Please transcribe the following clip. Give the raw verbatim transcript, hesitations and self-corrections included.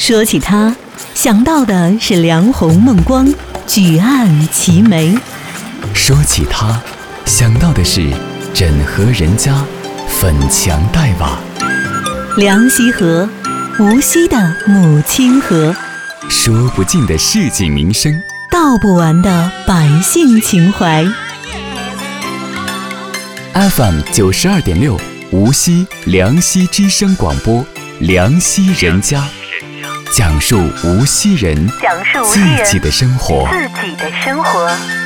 说起它，想到的是梁红梦光，举案齐眉； 说起它，想到的是枕河人家，粉墙黛瓦。 梁溪河，无锡的母亲河， 说不尽的市井名声， 道不完的百姓情怀。 F M 九十二点六，无锡梁溪之声广播，梁溪人家，讲述无锡人讲述无锡人自己的生活， 自己的生活。